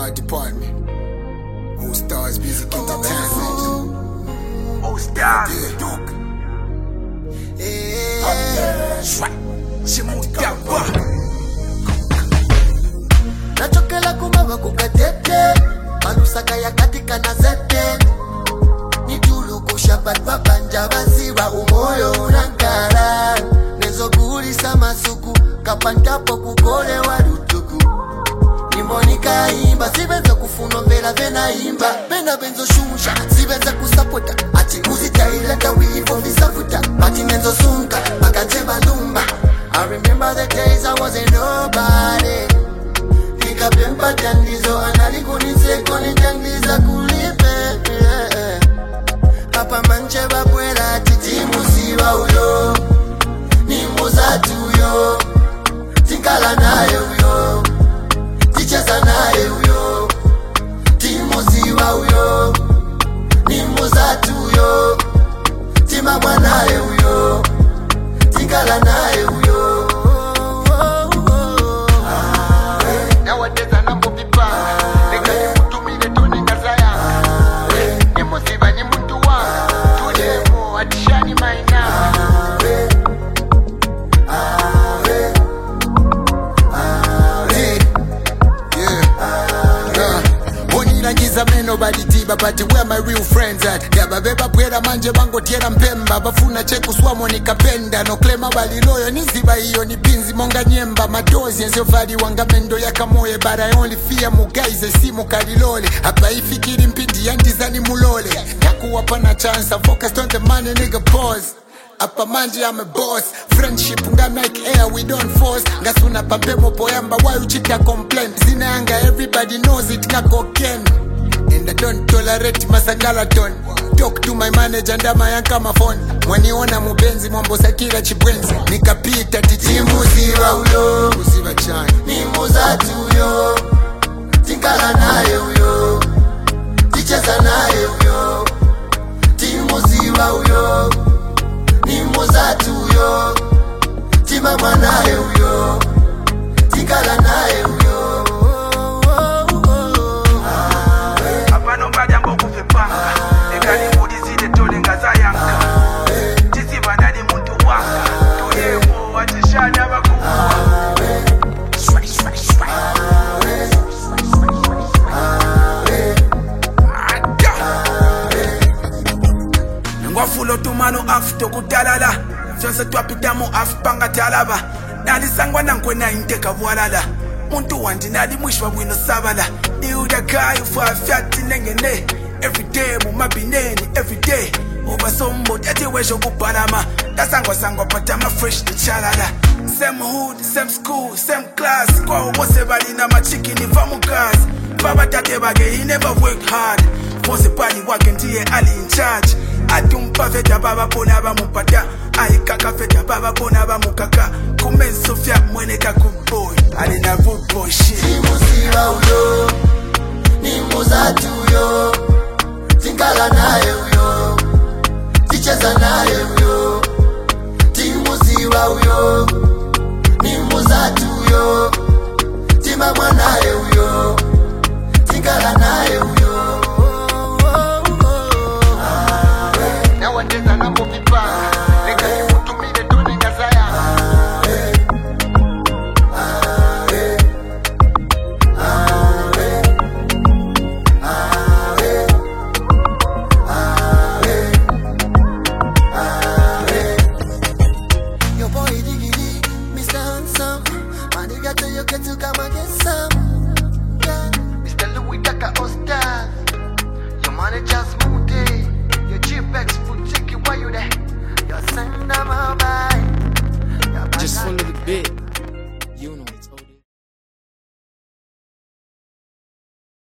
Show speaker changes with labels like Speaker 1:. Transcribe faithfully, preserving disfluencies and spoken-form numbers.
Speaker 1: Art department. All Stars Music Entertainment.
Speaker 2: All Stars, Duke. Chimutapa.
Speaker 3: Nachokela kumaba kukatete Malusaka ya katika na zete Nitulu kushabat babanja baziba umoyo unankara Nezo guri sama suku Kapantapo kukole wadutuku Nimonika imba Sibenza kufuno mbela vena imba Bena benzo shusha Sibenza kusapota Ati muzika ileta wivo visafuta Mati menzo sunka Makateba lumba I remember the days I wasn't nobody Nikapempa jandizo Analikunise koni jandiza kulipe Papa manche bakwela Titimu siwa uyo Nimuza tuyo Tinkala nae uyo Ticheza nae uyo Timu siwa uyo Nimuza tuyo Timamwa nae uyo Tinkala nae uyo
Speaker 1: Nobody tiba but where my real friends at Gaba beba pwera manje bango tiera mpemba Bafuna cheku swamo nikapenda No klema bali loyo niziba iyo ni pinzi monga nyemba Madozi enzio fadi wanga mendo ya kamoye But I only fear mugaize simu kalilole Hapa ifikiri mpindi yandizani mulole Yaku wapana chance I'm focused on the money nigga pause Apa manje I'm a boss Friendship nga make air we don't force Ngasuna pampemo poyamba why uchita complain Zina yanga everybody knows it ka cocaine And I don't tolerate masangalaton Talk to my manager ndama yanka mafon Mwaniona mubenzi mwambosa kila chibwenzi Nikapita titimu ziwa uyo Uziva chani
Speaker 3: Nimuza tuyo Tinkala nae uyo Ticheza nae uyo Timu ziwa uyo Nimuza tuyo Timamwa nae uyo Tinkala nae uyo
Speaker 2: Fulo tumano afto kutalala Fyonse twapitamu afpanga talaba Nali sangwa nankwe inteka vualala Muntu wandi nali mwishwa wino sabala Ni udakayu fa fyati nengene Everyday mu mabineni everyday Uba sombo yati wesho kupalama Tasangwa sangwa patama fresh ni chalala Same hood, same school, same class Kwa wose bali na machiki ni vamu gas Baba tate bage he never work hard Fose pali wake ndiye ali in charge Atumpa feta baba pona ba mupata Aikaka feta baba pona ba mukaka Kumen Sofia mwene kakuboy Alina good boy shit
Speaker 3: Timu siwa uyo Nimuza tuyo Tinkala nae uyo Ticheza nae uyo Timu siwa uyo Nimuza tuyo Timamwa nae uyo Tinkala nae uyo Nawandeza nambo vipa Lega imutumide tone ngazaya Your boy Diggity, Mister Handsome My nigga tell you get to come and get some